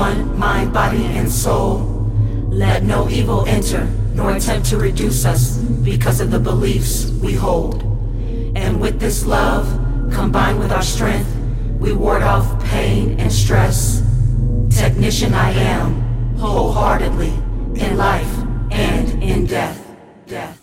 one mind, body, and soul. Let no evil enter, nor attempt to reduce us because of the beliefs we hold. And with this love, combined with our strength, we ward off pain and stress. Technician I am, wholeheartedly, in life and in death.